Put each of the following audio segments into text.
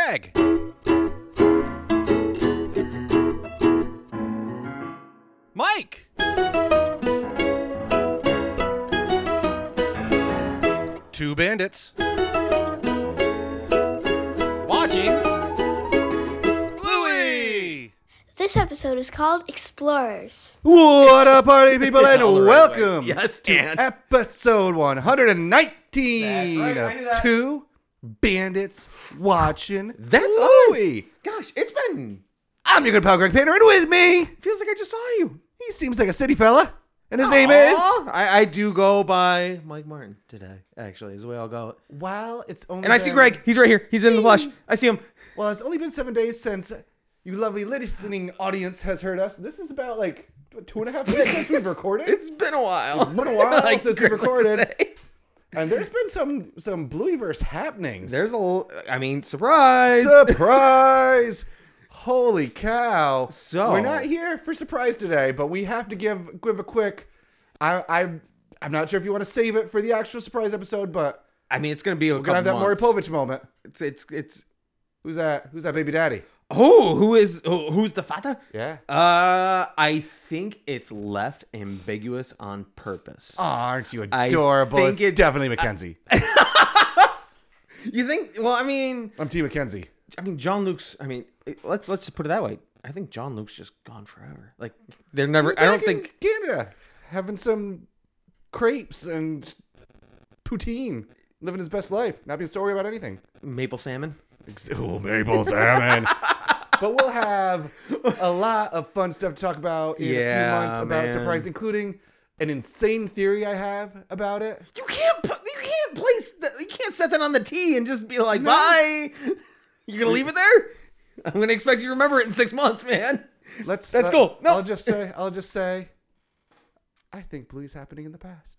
Greg. Mike. Two bandits. Watching Bluey. This episode is called Explorers. What up, party people, and All the right welcome ways. Yes, to Dan. episode 119 That's right, I knew of that. Two Bandits Watching That's Bluey. us. Gosh, it's been... I'm your good pal, Greg Painter, and with me, Feels like I just saw you. he seems like a city fella, and his name is... I do go by Mike Martin today, actually, is the way I'll go. Well, it's only And I see been- Greg. He's right here. He's in the flesh. I see him. Well, it's only been 7 days since you lovely listening audience has heard us. This is about, like, 2.5 weeks since we've recorded. It's been a while. It's been a while Like since we Greg's like to recorded. say. And there's been some Blueyverse happenings. There's surprise. Surprise! Holy cow! So- we're not here for surprise today, but we have to give a quick. I'm not sure if you want to save it for the actual surprise episode, but I mean, it's going to be a we're gonna have that Maury Povich moment. It's. Who's that? Who's that baby daddy? Oh, who's the father? Yeah. I think it's left ambiguous on purpose. Oh, aren't you I adorable? think It's definitely Mackenzie. You think? Well, I mean, I'm T. Mackenzie. John Luke's. I mean, let's just put it that way. I think John Luke's just gone forever. Like they're never. He's I don't back in think. Canada having some crepes and poutine, living his best life, not being sorry about anything. Maple salmon. Oh, maple salmon. But we'll have a lot of fun stuff to talk about in a few Yeah, months about man. Surprise, including an insane theory I have about it. You can't place that. You can't set that on the tee and just be like, bye. You're gonna leave it there. I'm gonna expect you to remember it in 6 months, man. That's cool. No. I'll just say, I think Bluey's happening in the past.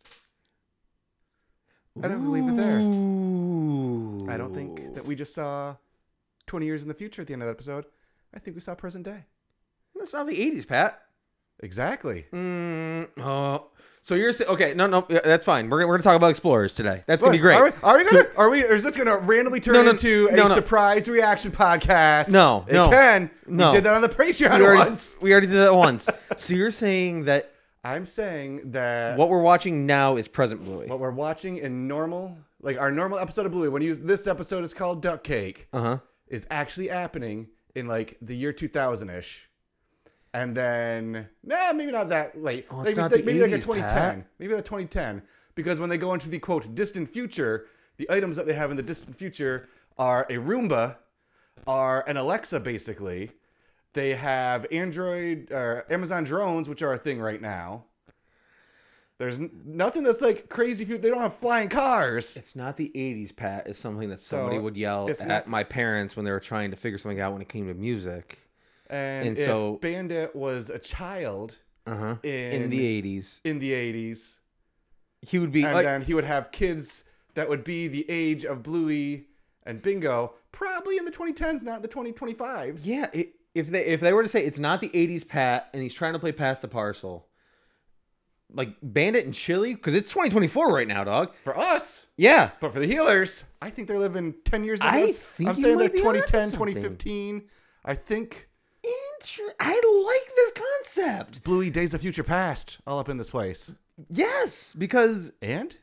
I don't leave it there. Ooh. I don't think that we just saw 20 years in the future at the end of that episode. I think we saw present day. That's not the 80s, Pat. Exactly. Oh, so you're saying okay? No, that's fine. We're gonna talk about Explorers today. That's gonna be great. Are we gonna? Or is this gonna randomly turn into a surprise reaction podcast? No. It can. No. We did that on the Patreon once. We already did that once. So you're saying that I'm saying that what we're watching now is present Bluey. what we're watching in normal, like our normal episode of Bluey, when you use this episode is called Duck Cake, is actually happening in like the year 2000-ish. And then, maybe not that late. Oh, it's maybe not the maybe like a 80s, 2010. Pat. Maybe like 2010. Because when they go into the, quote, distant future, the items that they have in the distant future are a Roomba, are an Alexa, basically. They have Android or Amazon drones, which are a thing right now. There's nothing that's like crazy. They don't have flying cars. It's not the 80s, Pat. It's something that somebody So, would yell it's at not- my parents when they were trying to figure something out when it came to music. And if so Bandit was a child in in the 80s, in the 80s, he would be and like, then he would have kids that would be the age of Bluey and Bingo, probably in the 2010s, not the 2025s. yeah. If they were to say it's not the 80s, Pat, and he's trying to play past the parcel, like Bandit and Chili, because it's 2024 right now, dog. For us, Yeah. but for the healers, I think they're living 10 years ahead I of us. think I'm you saying they're might be onto 2010, something. 2015. I think I like this concept. Bluey Days of Future Past all up in this place. Yes, because And?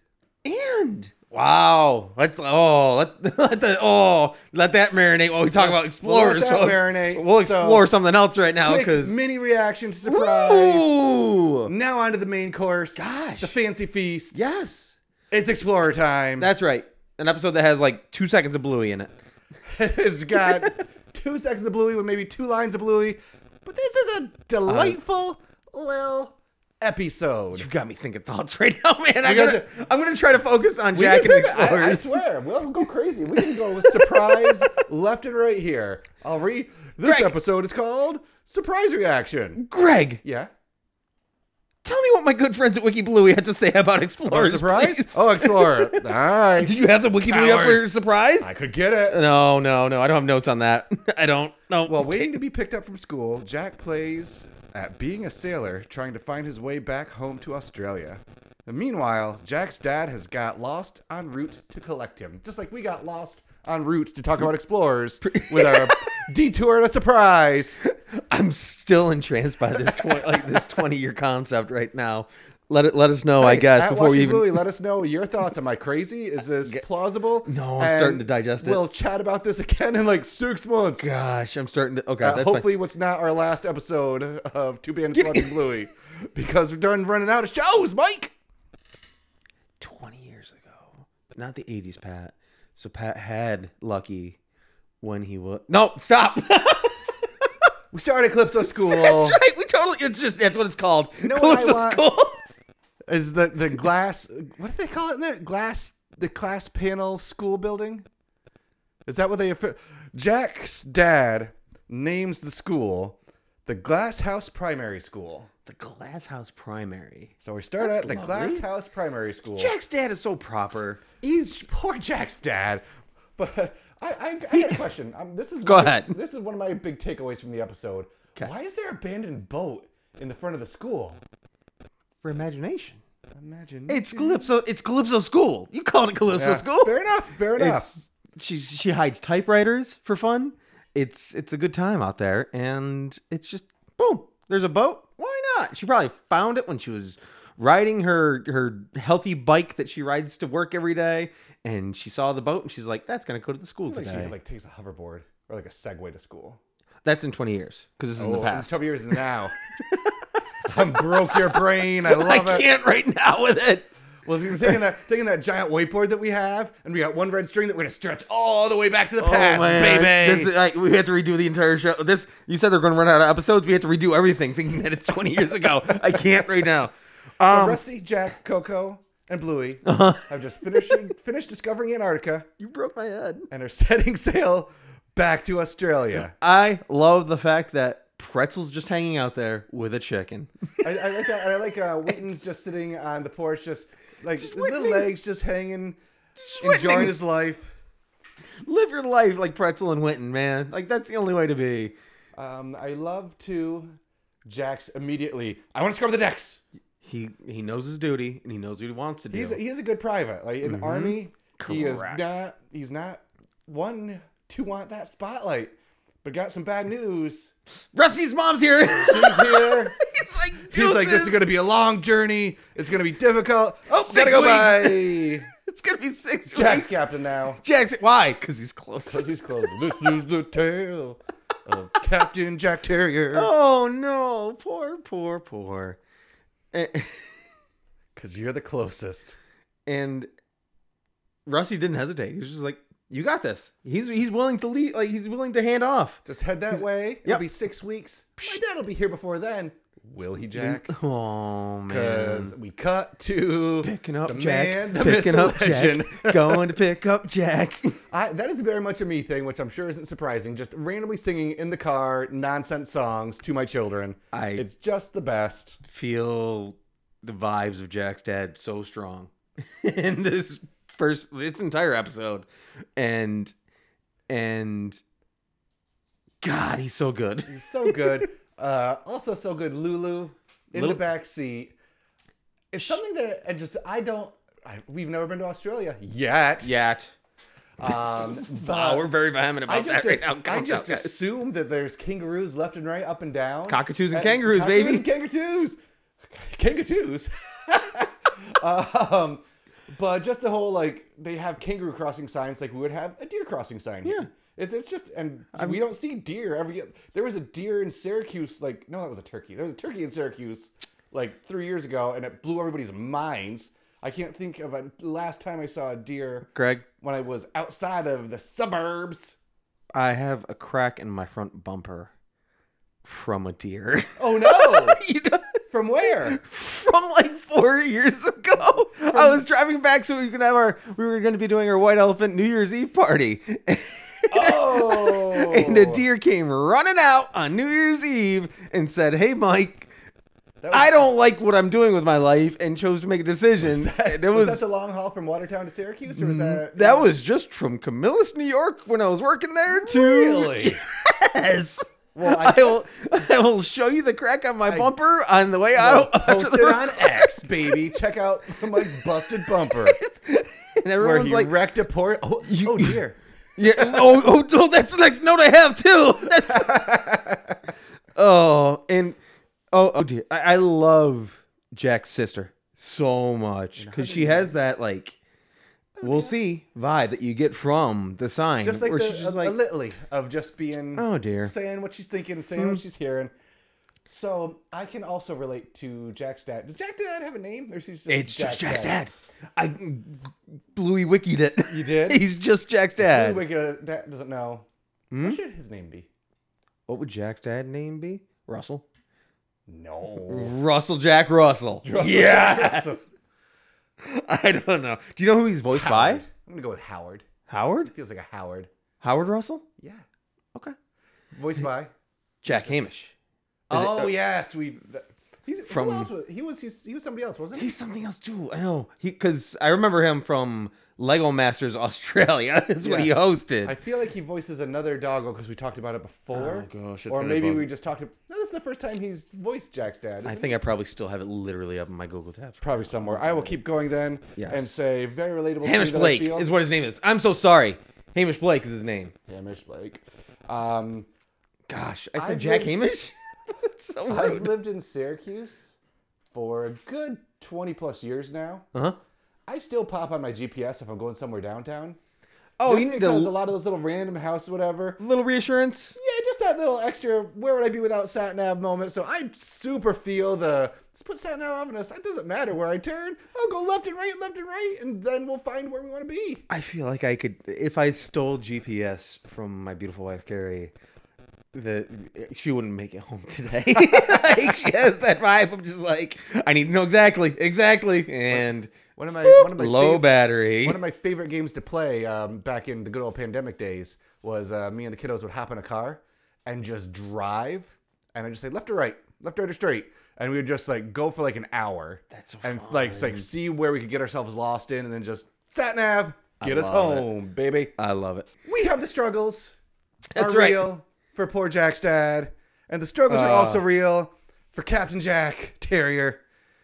wow, let that marinate while we talk about Explorers. Let that folks. marinate. We'll So, explore something else right now Quick because mini reaction to surprise. Ooh. Now on to the main course. Gosh. The fancy feast. Yes, It's Explorer time. that's right. An episode that has like 2 seconds of Bluey in it. It's got 2 seconds of Bluey with maybe 2 lines of Bluey. But this is a delightful little episode. You got me thinking thoughts right now, man. I'm gotta- gonna try to focus on We Jack can and pick- I Explorers. swear, we'll go crazy. We can go with surprise left and right here. I'll read. This Greg. episode is called Surprise Reaction. Greg, Yeah. tell me what my good friends at Wiki Bluey had to say about Explorers. Surprise? please. Oh, Explorer. All right. Did you have the Wiki Bluey up for Coward. your surprise? I could get it. No. I don't have notes on that. I don't. No. While waiting to be picked up from school, Jack plays at being a sailor, trying to find his way back home to Australia. And meanwhile, Jack's dad has got lost en route to collect him, just like we got lost en route to talk about Explorers with our detour and a surprise. I'm still entranced by this 20-year concept right now. Let us know, I guess, At before we Watching even. Bluey, let us know your thoughts. Am I crazy? Is this plausible? No, I'm And starting to digest it. We'll chat about this again in like 6 months. Gosh, I'm starting to. Okay, that's Hopefully, what's not our last episode of Two Bandits Watching Bluey, because we're done running out of shows, Mike. 20 years ago, not the 80s, Pat. So Pat had Lucky when he was. No, stop. We started Calypso School. That's right. We totally. That's what it's called. You know what I Calypso want? School. Is the glass? What do they call it in there? The class panel school building. Is that what they? Jack's dad names the school the Glass House Primary School. The Glass House Primary. So we start That's at the lovely. Glass House Primary School. Jack's dad is so proper. He's poor Jack's dad. But I got a question. Go ahead. This is one of my big takeaways from the episode. 'Kay. Why is there an abandoned boat in the front of the school? For imagination. Imagine. It's Calypso. It's Calypso School. You called it Calypso School. Fair enough. Fair enough. She hides typewriters for fun. It's a good time out there, and it's just boom. There's a boat. Why not? She probably found it when she was riding her healthy bike that she rides to work every day, and she saw the boat, and she's like, "That's gonna go to the school Like today." she takes a hoverboard or like a Segway to school. That's in 20 years because this is in the past. 12 years now. I'm broke your brain. I love I it. can't right now with it. Well, we're taking that giant whiteboard that we have, and we got one red string that we're gonna stretch all the way back to the past, baby. This is, like, we had to redo the entire show. You said they're going to run out of episodes. We had to redo everything, thinking that it's 20 years ago. I can't right now. So Rusty, Jack, Coco, and Bluey have just finished discovering Antarctica You broke my head. and are setting sail back to Australia. I love the fact that Pretzel's just hanging out there with a chicken. I like that. And I like Wheaton's just sitting on the porch, just like Just the little Whitney. legs just hanging, Whitney. enjoying his life. Live your life like Pretzel and Winton, man. Like, that's the only way to be. I love to Jack's immediately. I want to scrub the decks. He knows his duty, and he knows what he wants to do. He's a good private. Like in the army, Correct. he's not one to want that spotlight. But got some bad news. Rusty's mom's here. She's here. He's like, He's like, this is going to be a long journey. It's going to be difficult. Oh, 6 gotta go weeks. by. It's going to be 6 Jack's weeks. captain now. Jack's, why? Because he's close. Because he's close. This is the tale of Captain Jack Terrier. Oh, no. Poor. Because you're the closest. And Rusty didn't hesitate. He was just like, you got this. He's willing to lead, like, he's willing to hand off. Just head that way. It'll Yep. be 6 weeks. My dad will be here before then. Will he, Jack? Oh, man. Because we cut to Picking up the Jack. man, the Picking myth, up the legend. Jack. Going to pick up Jack. That is very much a me thing, which I'm sure isn't surprising. Just randomly singing in the car nonsense songs to my children. It's just the best. Feel the vibes of Jack's dad so strong in this entire episode, and God, he's so good. He's so good. Also so good, Lulu in the back seat. It's something that we've never been to Australia yet. Wow, But we're very vehement about that right now. I just assume that there's kangaroos left and right, up and down. Cockatoos and kangaroos, baby. Kangaroos. But just the whole, like, they have kangaroo crossing signs like we would have a deer crossing sign. Yeah. It's just, and we don't see deer there was a deer in Syracuse, like, no, that was a turkey. There was a turkey in Syracuse like 3 years ago, and it blew everybody's minds. I can't think of a last time I saw a deer, Greg, when I was outside of the suburbs. I have a crack in my front bumper from a deer. Oh no! You don't- From where? From like 4 years ago. I was driving back so we were going to be doing our White Elephant New Year's Eve party. Oh! And a deer came running out on New Year's Eve and said, "Hey, Mike, I don't like what I'm doing with my life," and chose to make a decision. Was that the long haul from Watertown to Syracuse, or was that? That was just from Camillus, New York, when I was working there to Really? Yes. Well, I will show you the crack on my bumper on the way out. Post it on X, baby. Check out Mike's busted bumper And where everyone's he like, wrecked a port. Oh dear. Yeah. Oh, that's the next note I have too. That's. Oh dear. I love Jack's sister so much because she has that like. We'll see vibe that you get from the sign. Just like where the she's just a litany of just being oh dear, saying what she's thinking and saying what she's hearing. So I can also relate to Jack's dad. Does Jack's dad have a name? Or is he just it's just Jack's dad. I Bluey wikied it. You did? He's just Jack's dad. Louis Wicked doesn't know. What should his name be? What would Jack's dad name be? Russell. No. Russell Jack Russell. Yes. I don't know. Do you know who he's voiced by? I'm gonna go with Howard. Howard? Feels like a Howard. Howard Russell? Yeah. Okay. Voiced by. Jack Hamish. Oh yes, he's From- who else was he was somebody else, wasn't he? He's something else too. I know. Because I remember him from Lego Masters Australia. Is what he Yes. hosted. I feel like he voices another doggo because we talked about it before. Oh, gosh, it's or gonna maybe bug we me. just talked. No, this is the first time he's voiced Jack's dad. I Isn't think I probably still have it literally up in my Google tabs. probably somewhere. I will keep going then Yes. and say very relatable. Hamish thing that I Blake feel. is what his name is. I'm so sorry. Hamish Blake is his name. Hamish Blake. Gosh, I said I've Jack lived- Hamish? That's so I've rude. lived in Syracuse for a good 20 plus years now. Uh-huh. I still pop on my GPS if I'm going somewhere downtown. Oh, Just you need because a a lot of those little random houses, whatever. little reassurance? Yeah, just that little extra, where would I be without sat nav moment. So I super feel let's put sat nav on us. It doesn't matter where I turn. I'll go left and right, and then we'll find where we want to be. I feel like I could, if I stole GPS from my beautiful wife, Carrie, she wouldn't make it home today. Like, she has that vibe of just like, I need to know exactly. And One of my low battery. One of my favorite games to play back in the good old pandemic days was me and the kiddos would hop in a car and just drive, and I just say left or right or straight, and we would just like go for like an hour. That's so and fun. like see where we could get ourselves lost in, and then just sat nav get us love it. home, baby. I love it. We have the struggles. That's are right. real for poor Jack's dad, and the struggles are also real for Captain Jack Terrier.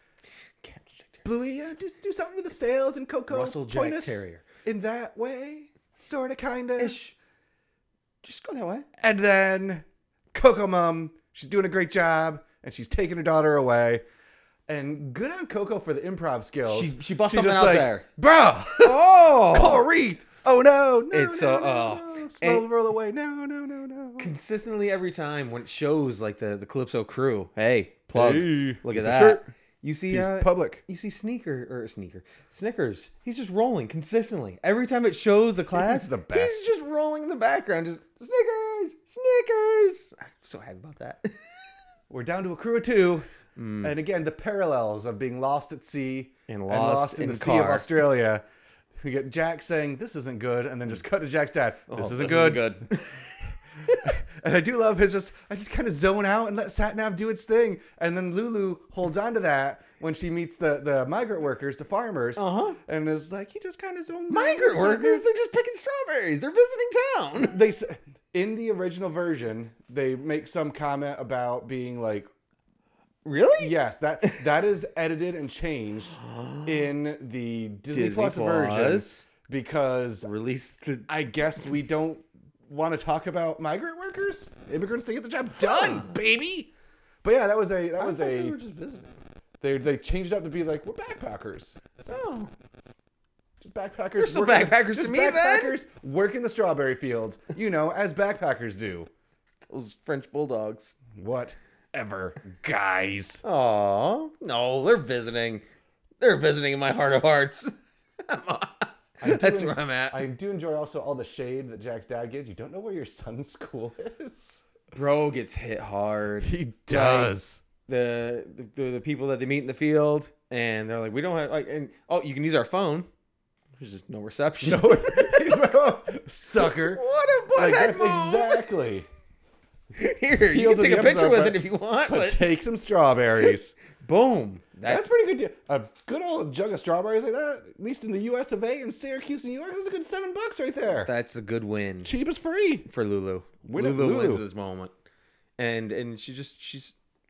Bluey, do something with the sails and Coco. Russell Jack Point us Terrier. in that way, sort of, kind of. Just go that way. And then Coco Mom, she's doing a great job, and she's taking her daughter away. And good on Coco for the improv skills. She busts She's something just out like, there. Bro, Oh! Coral Reef. Oh no, It's no, so- no. Slow And- roll away. No. Consistently every time when it shows like the Calypso crew. Hey, plug. Hey, Look get at the that. shirt. You see He's public. You see Snickers. He's just rolling consistently. Every time it shows the class, He's the best. He's just rolling in the background. Just Snickers. I'm so happy about that. We're down to a crew of two. And again, the parallels of being lost at sea And lost in in the sea of car. Australia. We get Jack saying, this isn't good, and then just cut to Jack's dad. This isn't This good. And I do love I just kind of zone out and let Satnav do its thing. And then Lulu holds on to that when she meets the migrant workers, the farmers. Uh-huh. And is like, he just kind of zones Migrant out. workers, they're just picking strawberries. They're visiting town. They in the original version, they make some comment about being like, Really? yes, that is edited and changed in the Disney Plus version because Release the I guess we don't want to talk about migrant workers, immigrants. They get the job done, baby. But yeah, that was they were just visiting. they changed it up to be like, we're backpackers. Oh. Just backpackers. They're still working- backpackers to just me, then. backpackers working the strawberry fields, as backpackers do. Those French bulldogs. Whatever, guys. Oh no, they're visiting. They're visiting in my heart of hearts. That's where I'm at. I do enjoy also all the shade that Jack's dad gives. You don't know where your son's school is. Bro gets hit hard. He does. The people that they meet in the field, and they're like, we don't have you can use our phone. There's just no reception. Sucker. What a butthead That's move. exactly. Here, you Heels can of take a the picture episode, with but- it if you want. But But take some strawberries. boom. That's pretty good deal. A good old jug of strawberries like that, at least in the US of A in Syracuse, New York, that's a good $7 right there. That's a good win Cheap as free. for Lulu. Win it, Lulu wins Lulu. this moment, and she's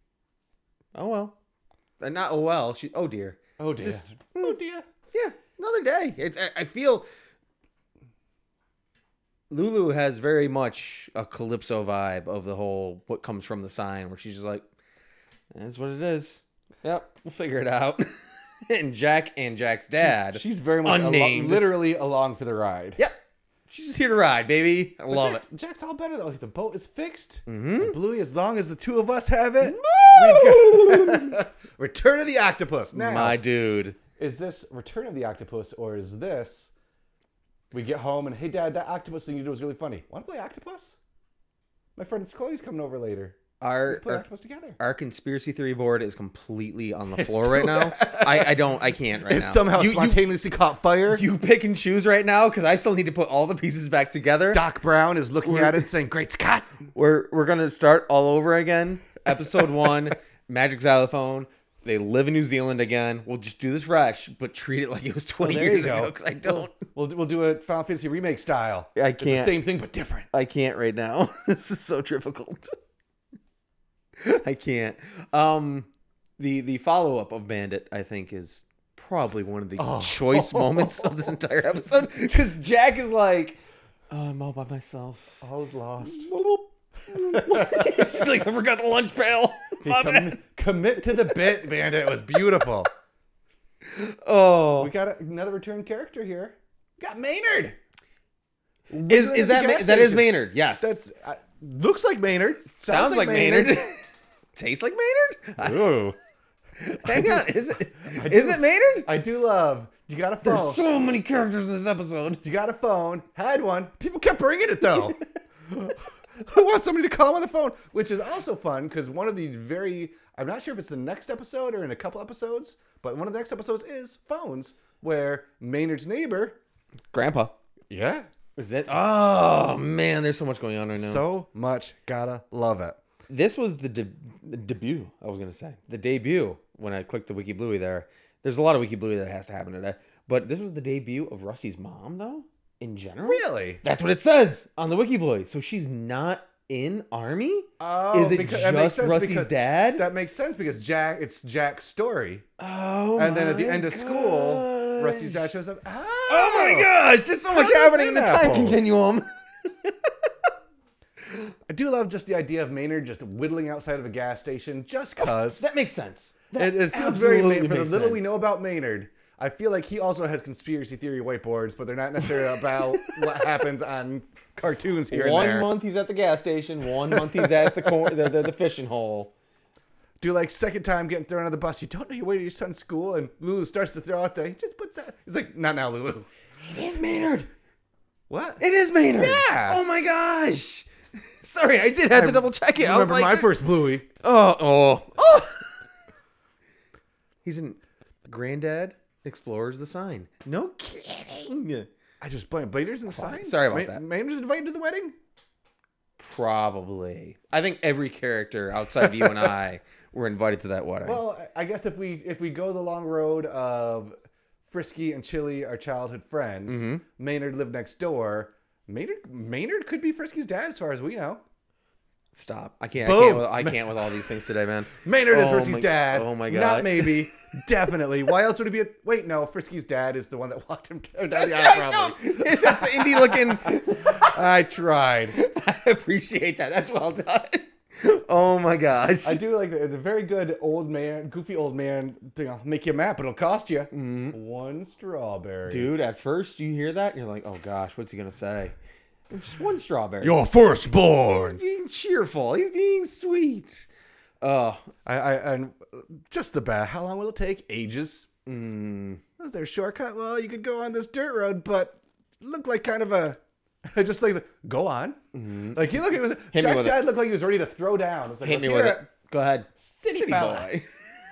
oh well, not oh well. Oh dear. Oh dear. Oh dear. Yeah, another day. I feel Lulu has very much a Calypso vibe of the whole what comes from the sign, where she's just like, that's what it is. Yep, we'll figure it out. And Jack's dad. She's very much unnamed. literally along for the ride. Yep. She's just here to ride, baby. I love it. Jack's all better though. The boat is fixed. Mm-hmm. And Bluey, as long as the two of us have it, we've got Return of the Octopus. Now, My dude. is this Return of the Octopus or is this we get home and hey Dad, that octopus thing you did was really funny. Want to play octopus? My friend Chloe's coming over later. We Our play octopus together. our conspiracy theory board is completely on the floor right now. I can't right It's now. somehow You- spontaneously caught fire. You pick and choose right now because I still need to put all the pieces back together. Doc Brown is looking at it saying, "Great Scott." We're gonna start all over again. Episode 1, Magic Xylophone. They live in New Zealand again. We'll just do this fresh, but treat it like it was 20 There you years go. ago because I don't. We'll do a Final Fantasy remake style. I It's the can't. same thing but different. I can't right now. This is so difficult. I can't. The follow up of Bandit, I think, is probably one of the choice moments of this entire episode because Jack is like, oh, I'm all by myself. All is lost. She's like, I forgot the lunch pail. My bad. Commit to the bit, Bandit. It was beautiful. Oh, We got another return character here. We got Maynard. is that gas that is station. Maynard? Yes, That's looks like Maynard. sounds like Maynard. Tastes like Maynard. Ooh. Hang on, is it Maynard? I do love. You got a phone. There's so many characters in this episode. You got a phone. Had one. People kept bringing it though. Who wants somebody to call on the phone? Which is also fun because one of the I'm not sure if it's the next episode or in a couple episodes, but one of the next episodes is phones where Maynard's neighbor. Grandpa. Yeah. Is it? Oh man, there's so much going on right now. So much. Gotta love it. This was the debut. I was gonna say the debut when I clicked the Wiki Bluey there. There's a lot of Wiki Bluey that has to happen today, but this was the debut of Rusty's mom, though. In general, Really? that's what it says on the Wiki Bluey. So she's not in Army. Oh, Is it because that makes just sense Rusty's because dad? That makes sense because it's Jack's story. Oh, And then at the my end of school, gosh. Rusty's dad shows up. Oh my gosh! There's so much How happening in the time pineapples. continuum. I do love just the idea of Maynard just whittling outside of a gas station just cause. That makes sense. That It feels very absolutely Maynard. For the makes little we sense. know about Maynard, I feel like he also has conspiracy theory whiteboards, but they're not necessarily about what happens on cartoons here and One there. month he's at the gas station. 1 month he's at the fishing hole. Do like second time getting thrown on the bus. You don't know your way to your son's school, and Lulu starts to throw out the. He just puts that. He's like, not now, Lulu. It is Maynard. What? It is Maynard. Yeah. Oh my gosh. Sorry, I did have to double check it. I was Remember like, my first Bluey? Oh. He's in Granddad Explores the Sign. No kidding. I just blamed Maynard's in the sign. Sorry about that. Maynard's invited to the wedding. Probably. I think every character outside of you and I were invited to that wedding. Well, I guess if we go the long road of Frisky and Chili, our childhood friends, Mm-hmm. Maynard lived next door. Maynard could be Frisky's dad, as far as we know. Stop. I can't. Boom. I can't with all these things today, man. Maynard is Oh Frisky's my- dad. oh my God. Not maybe. Definitely. Why else would it be? Wait, no. Frisky's dad is the one that walked him down the aisle. Probably. That's the indie looking. I tried. I appreciate that. That's well done. Oh my gosh. I do like the very good old man, goofy old man thing. I'll make you a map. It'll cost you one strawberry. Dude, at first you hear that and you're like, oh gosh, what's he going to say? Just one strawberry. Your firstborn. He's being cheerful. He's being sweet. Oh, And just the bat. How long will it take? Ages. Was there a shortcut? Well, you could go on this dirt road, but it looked like kind of a. I just like go on. Like he looked at me Jack's with dad looked like he was ready to throw down. It's like, hit me let's with hear it. Go ahead. City fella. boy.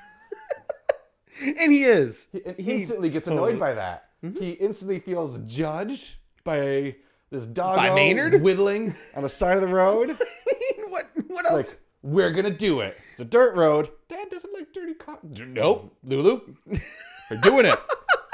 And he is. And he instantly gets annoyed by that. He instantly feels judged by this dog By Maynard? whittling on the side of the road. What It's else? like, we're gonna do it. It's a dirt road. Dad doesn't like dirty cotton. Nope, Lulu, we're doing it.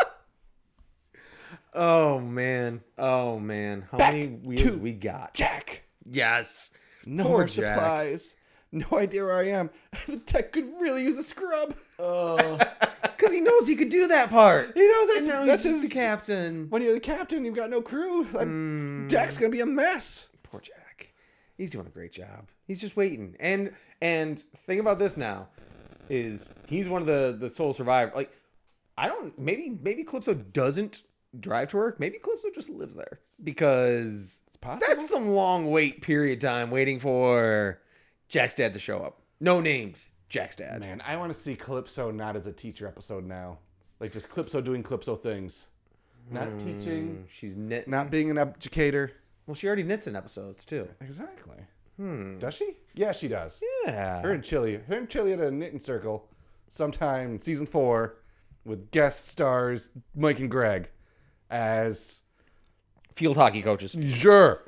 Oh man. How Back many wheels to we got? Jack, Yes. no Poor more Jack. supplies. No idea where I am. The tech could really use a scrub. Because he knows knows he could do that part. He knows And now that's he's just his the captain. When you're the captain, you've got no crew. Jack's gonna be a mess. Poor Jack. He's doing a great job. He's just waiting. And think about this now, is he's one of the sole survivors. Like, I don't. Maybe Calypso doesn't drive to work. Maybe Calypso just lives there because It's possible. that's some long wait period time waiting for Jack's dad to show up. No named Jack's dad. Man, I want to see Calypso not as a teacher episode now. Like just Calypso doing Calypso things. Not teaching, She's knitting. not being an educator. Well, she already knits in episodes too. Exactly. Does she? Yeah, she does. Yeah. Her and Chili had a knitting circle sometime in season 4 with guest stars Mike and Greg as Field hockey coaches. sure.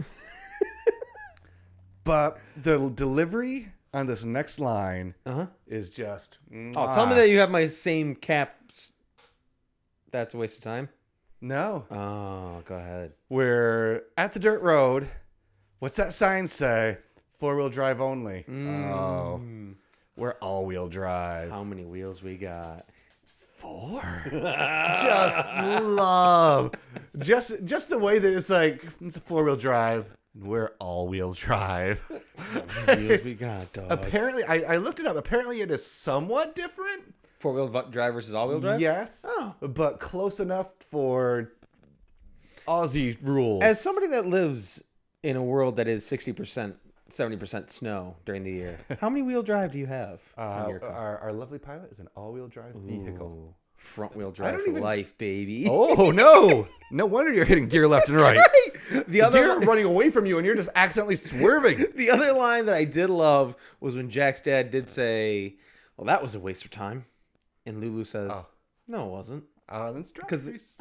But the delivery on this next line is just Oh, tell me that you have my same caps. That's a waste of time. no. Oh, go ahead. We're at the dirt road. What's that sign say? 4-wheel drive only. Oh, we're all-wheel drive. How many wheels we got? 4. Just love. Just the way that it's like it's a 4-wheel drive. We're all-wheel drive. How many wheels we got, dog? Apparently, I looked it up. Apparently, it is somewhat different. 4-wheel drive versus all-wheel drive? Yes, Oh. but close enough for Aussie rules. As somebody that lives in a world that is 60%, 70% snow during the year, how many wheel drive do you have on your car? our lovely pilot is an all-wheel drive vehicle. Ooh, front-wheel drive for even- life, baby. Oh no! No wonder you're hitting gear left and right. The The other deer are running away from you, and you're just accidentally swerving. The other line that I did love was when Jack's dad did say, "Well, that was a waste of time," and Lulu says, Oh. "No, it wasn't." Then strawberries.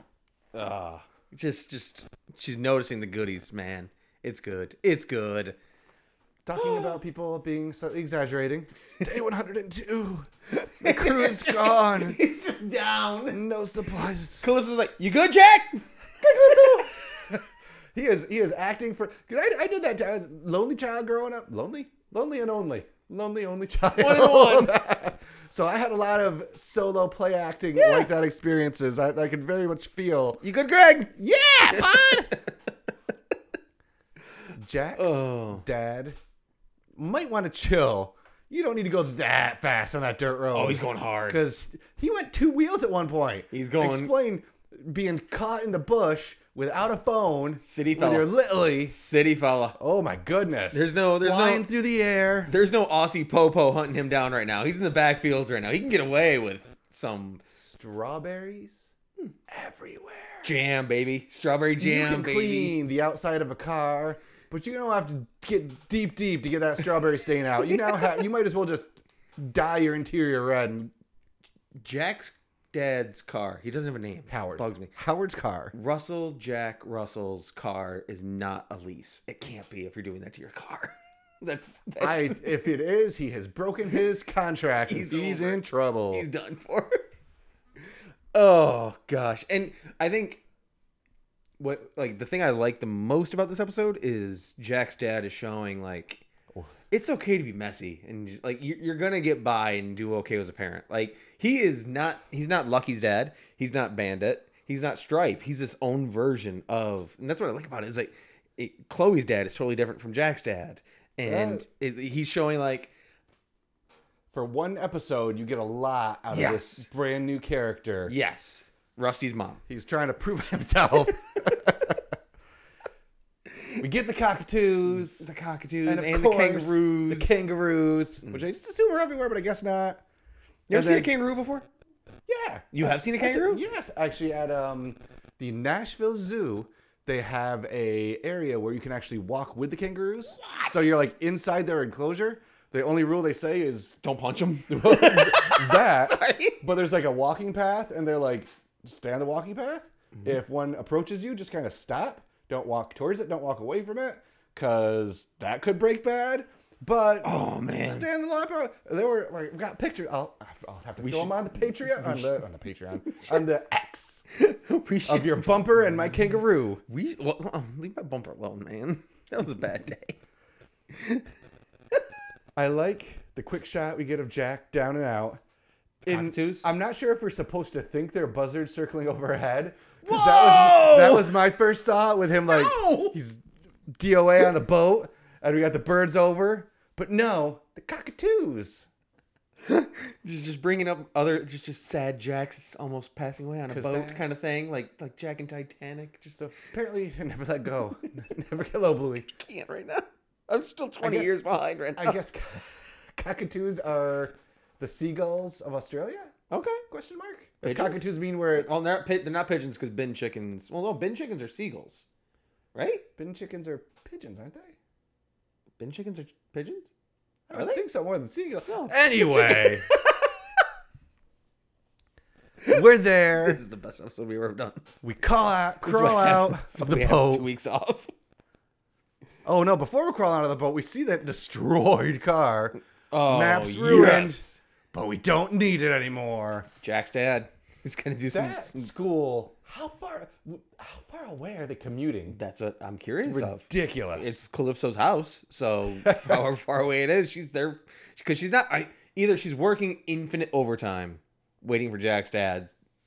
Just she's noticing the goodies, man. It's good. It's good. Talking about people being slightly exaggerating. It's day 102. The crew is gone. He's just down. No supplies. Calypso's like, "You good, Jack?" He is acting for. Because I did that. Lonely child growing up. Lonely and only. Lonely only child. 1 and 1. So I had a lot of solo play acting like that experiences. I could very much feel. You good, Greg? Yeah, bud. Jack's Oh. dad might want to chill. You don't need to go that fast on that dirt road. Oh, he's going hard. Because he went 2 wheels at one point. He's going- Explain being caught in the bush without a phone. City with fella. your Lily. City fella. Oh my goodness. There's no flying through the air. There's no Aussie Popo hunting him down right now. He's in the backfields right now. He can get away with some Strawberries everywhere. jam, baby. Strawberry You jam, can baby. clean the outside of a car, but you don't have to get deep to get that strawberry stain out. You might as well just dye your interior red. And Jack's dad's car. He doesn't have a name. Howard Bugs me. Howard's car. Jack Russell's car is not a lease. It can't be if you're doing that to your car. That's If it is, he has broken his contract. He's He's over. in trouble. he's done for. Oh gosh. And I think the thing I like the most about this episode is Jack's dad is showing like it's okay to be messy and just, like you're gonna get by and do okay as a parent. Like he's not Lucky's dad. He's not Bandit. He's not Stripe. He's his own version of, and that's what I like about it. Is like Chloe's dad is totally different from Jack's dad, and he's showing like. For one episode, you get a lot out of this brand new character. Yes, Rusty's mom. He's trying to prove himself. We get the cockatoos. The cockatoos And, and, of the course, kangaroos. The kangaroos, which I just assume are everywhere, but I guess not. You ever And seen a then- kangaroo before? Yeah. You have seen a kangaroo? Yes. Actually, at the Nashville Zoo, they have a area where you can actually walk with the kangaroos. What? So you're like inside their enclosure. The only rule they say is Don't punch them. that. Sorry. But there's like a walking path, and they're like, stay on the walking path. Mm-hmm. If one approaches you, just kind of stop. Don't walk towards it. Don't walk away from it, because that could break bad. But Oh man. stay on the line. They were like, we got pictures. I'll have to throw them on the Patreon, on the Patreon, on the X We should. of your bumper and my kangaroo. Leave my bumper alone, man. That was a bad day. I like the quick shot we get of Jack down and out, Cockatoos? I'm not sure if we're supposed to think they're buzzards circling overhead. Whoa! That was my first thought with him. Like No! he's DOA on the boat, and we got the birds over. But no, the cockatoos. Just bringing up other just sad Jacks almost passing away on a 'Cause boat that- kind of thing, like Jack and Titanic. Just So apparently, you should never let go. Never get low, Bluey. can't right now. I'm still 20 guess- years behind right now. I guess cockatoos are the seagulls of Australia? Okay. Question mark. Pigeons? Cockatoos mean where Well, they're not pigeons because bin chickens. Well, no, bin chickens are seagulls, right? bin chickens are pigeons, aren't they? Bin chickens are pigeons. I Are don't they? think so more than seagulls. No. Anyway, we're there. This is the best episode we've ever done. We crawl This is what out of happens the when we have 2 boat. weeks off. Oh no! Before we crawl out of the boat, we see that destroyed car. Oh, Maps ruined, yes. but we don't need it anymore. Jack's dad. He's gonna do some. That school. How far away are they commuting? That's what I'm curious of. Ridiculous. It's Calypso's house, so however far away it is, she's there because she's not. Either she's working infinite overtime, waiting for Jack's dad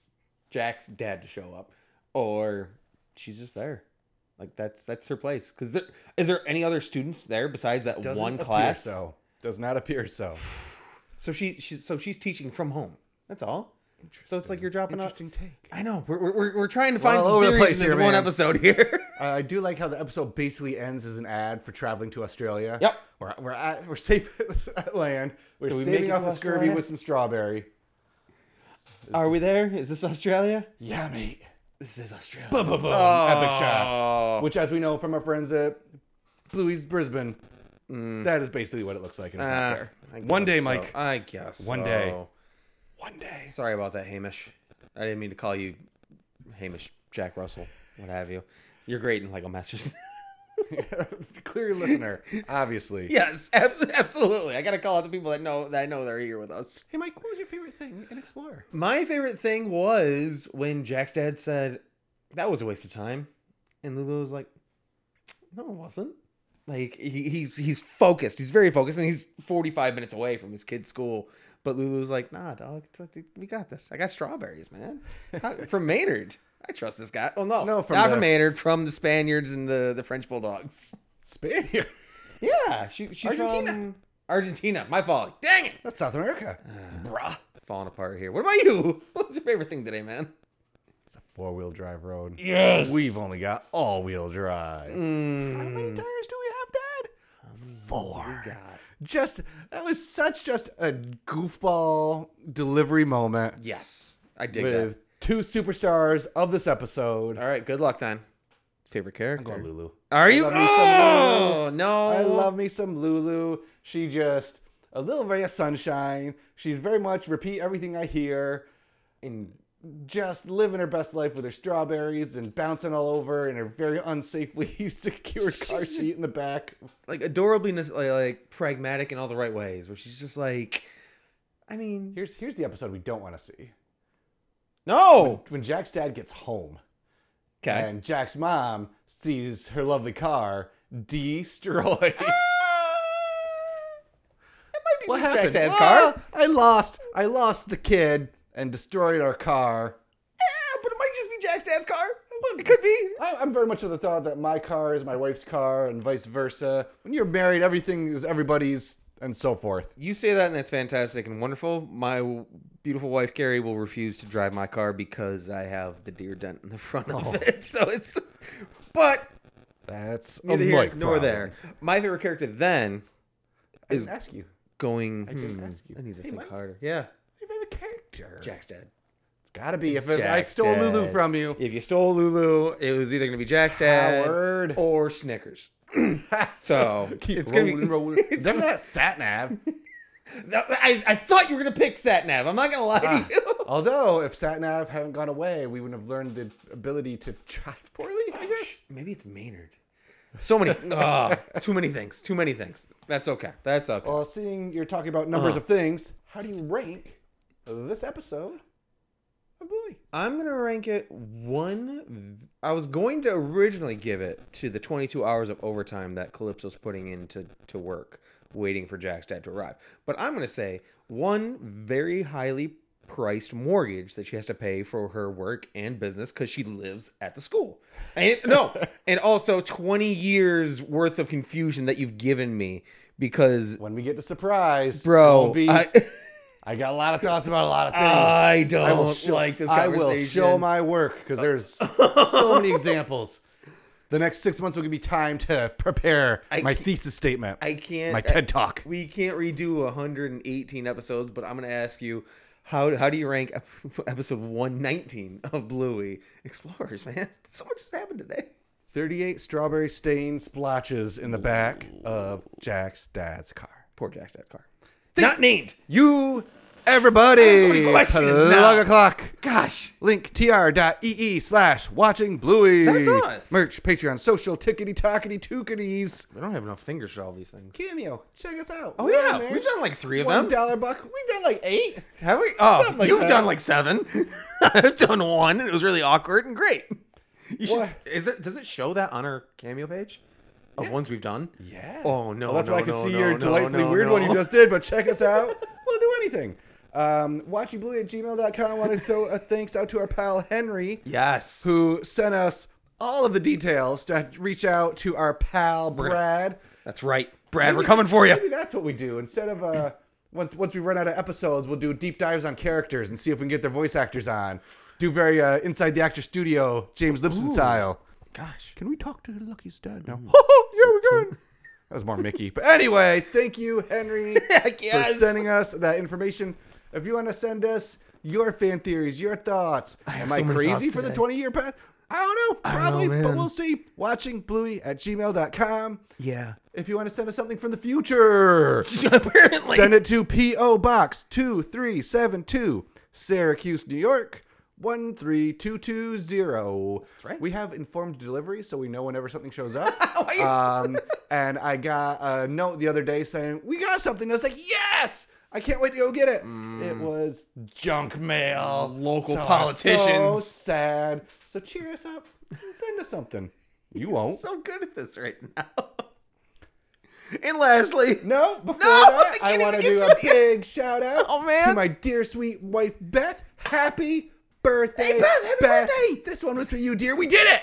to show up, or she's just there. Like that's her place. Because is there any other students there besides that Doesn't one appear class? So does not appear so. So she's teaching from home. That's all. So it's like you're dropping out. Interesting take. I know we're trying to find all some over the theories place in this here, one man. episode here. I do like how the episode basically ends as an ad for traveling to Australia. Yep. We're safe at land. We're Do we staving make it off to the scurvy Australia? with some strawberry. Are we there? Is this Australia? Yeah, mate. This is Australia. Boom, boom, boom. Epic shot. Which, as we know from our friends at Bluey's Brisbane, that is basically what it looks like. And it's not there. I One day, guess so. Mike. I guess One so. day. One day. Sorry about that, Hamish. I didn't mean to call you Hamish, Jack Russell, what have you. You're great in Lego Masters. Clear listener, obviously. Yes, absolutely. I gotta call out the people that I know they're here with us. Hey, Mike, what was your favorite thing in Explorer? My favorite thing was when Jack's dad said that was a waste of time, and Lulu was like, "No, it wasn't." Like he's focused. He's very focused, and he's 45 minutes away from his kid's school. But Lulu was like, "Nah, dog, we got this. I got strawberries, man, from Maynard. I trust this guy." Oh no, from not the- from Maynard, from the Spaniards and the French Bulldogs. Spaniard. Yeah, she's Argentina. from Argentina. My fault. Dang it, That's South America. Bruh. falling apart here. What about you? What was your favorite thing today, man? It's a 4-wheel drive road. Yes. We've only got all-wheel drive. How Mm, many tires do we have, Dad? 4. God. That was just a goofball delivery moment Yes, I dig with that. 2 superstars of this episode. All right, good luck then. Favorite character? I'm going Lulu. Are you? love me some Oh no! I love me some Lulu. She just a little ray of sunshine. She's very much repeat everything I hear. And Just living her best life with her strawberries and bouncing all over in her very unsafely secured car seat in the back. like adorably like pragmatic in all the right ways. Where she's just like, I mean, Here's the episode we don't want to see. no. When Jack's dad gets home Okay. and Jack's mom sees her lovely car destroyed. What Jack's happened? dad's Ah, car. I lost the kid and destroyed our car. But it might just be Jack's dad's car. It could be. I'm very much of the thought that my car is my wife's car and vice versa. When you're married, everything is everybody's and so forth. You say that, and that's fantastic and wonderful. My beautiful wife Carrie will refuse to drive my car because I have the deer dent in the front of it. So it's, but That's a neither here Mike nor problem. there. My favorite character then I is didn't ask you. going. I didn't ask you. I need to Hey, think Mike. harder. Yeah, Your favorite character? Jack's dad. It's gotta be. It's If I Jack's stole Lulu dad. from you. If you stole Lulu, it was either going to be Jack's dad Howard. or Snickers. So Keep it's going to be. rolling. Never that sat nav. I thought you were going to pick Satnav. I'm not going to lie to you. Although, if sat nav hadn't gone away, we wouldn't have learned the ability to drive poorly. I guess. Maybe it's Maynard. So many. Too many things. Too many things. That's okay. That's okay. Well, seeing you're talking about numbers of things, how do you rank this episode of Bluey? I'm going to rank it 1. I was going to originally give it to the 22 hours of overtime that Calypso's putting into work, waiting for Jack's dad to arrive. But I'm going to say 1 very highly priced mortgage that she has to pay for her work and business because she lives at the school. And and also 20 years worth of confusion that you've given me because, When we get to surprise, bro, I got a lot of thoughts about a lot of things. I don't I will show, like this I conversation. will show my work because there's so many examples. The next 6 months will give me time to prepare my thesis statement. I can't. My TED Talk. We can't redo 118 episodes, but I'm going to ask you, how do you rank episode 119 of Bluey Explorers, man? So much has happened today. 38 strawberry stain splotches in the back of Jack's dad's car. Poor Jack's dad car. Not named. You, everybody, questions plug now. a clock. Gosh. Link tr.ee/watching Bluey. That's us. Merch, Patreon, social, tickety tockety tookity. We don't have enough fingers for all these things. Cameo, check us out. Oh, We're yeah. on there. We've done like 3 of them. $1 buck. We've done like 8. Have we? Oh, Something like you've that. done like 7. I've done 1, and it was really awkward and great. You should. What? Does it show that on our Cameo page of ones we've done? Yeah. Oh no. Well, that's why I could no, see no, your no, delightfully no, weird no. one you just did, but check us out. We'll do anything. WatchingBluey@gmail.com. I want to throw a thanks out to our pal Henry, Yes. who sent us all of the details to reach out to our pal Brad. That's right, Brad. We're coming for you. Maybe that's what we do. Instead of once we run out of episodes, we'll do deep dives on characters and see if we can get their voice actors on. Do very inside the actor studio, James Lipson style. Gosh. Can we talk to Lucky's dad now? Yeah, we can. That was more Mickey. But anyway, thank you, Henry, for sending us that information. If you want to send us your fan theories, your thoughts, am I so many crazy thoughts for the today. 20-year path? I don't know. I don't Probably, know, but man. we'll see. WatchingBluey@gmail.com. Yeah. If you want to send us something from the future, Apparently. send it to P.O. Box 2372, Syracuse, New York, 13220. That's right. We have informed delivery, so we know whenever something shows up. Why And I got a note the other day saying, we got something. I was like, yes! I can't wait to go get it. It was junk mail. Local So I was politicians. So sad. So cheer us up and send us something. You won't. so good at this right now. And lastly, No, before No, that, I I can't want to even do get a to it. big shout out Oh, man. to my dear sweet wife, Beth. Happy birthday. Hey, Beth, happy birthday. This one was for you, dear. We did it.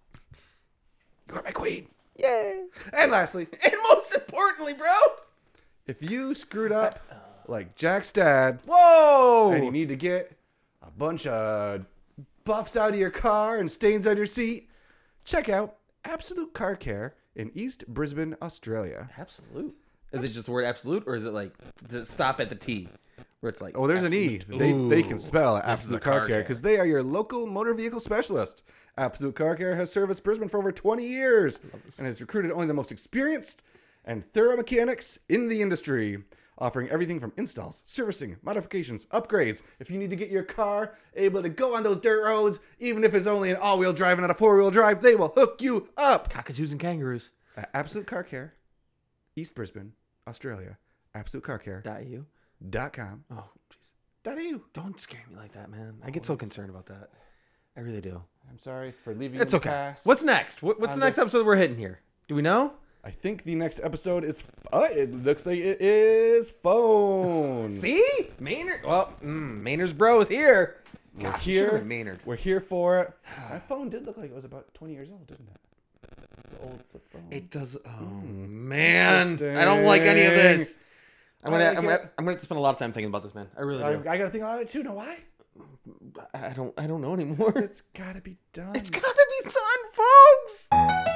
You're my queen. yay. And lastly, And most importantly, bro. if you screwed up like Jack's dad Whoa. and you need to get a bunch of buffs out of your car and stains on your seat, check out Absolute Car Care in East Brisbane, Australia. Absolute. Is it just the word absolute, or is it like, does it stop at the T? Where it's like, Oh, there's absolute? an E. They can Ooh. spell This is Absolute the Car car Care care. because they are your local motor vehicle specialist. Absolute Car Care has serviced Brisbane for over 20 years and has recruited only the most experienced and thorough mechanics in the industry, offering everything from installs, servicing, modifications, upgrades. If you need to get your car able to go on those dirt roads, even if it's only an all-wheel drive and not a four-wheel drive, they will hook you up. Cockatoos and kangaroos. At Absolute Car Care, East Brisbane, Australia. AbsoluteCarCare.com. .eu. Oh, jeez. .eu. Don't scare me like that, man. I get so concerned about that. I really do. I'm sorry for leaving It's you in okay. the past. What's next? What's On the next this- episode we're hitting here? Do we know? I think the next episode is. It looks like it is phones. See? Maynard. Well, Maynard's bro is here. We're Gosh, here. should've been Maynard. We're here for it. That phone did look like it was about 20 years old, didn't it? It's an old flip phone. It does. Oh man, I don't like any of this. I'm I gonna, like I'm it. gonna, I'm gonna have to spend a lot of time thinking about this, man. I really do. I got to think about it too. Know why? I don't know anymore. It's got to be done. It's gotta be done, folks.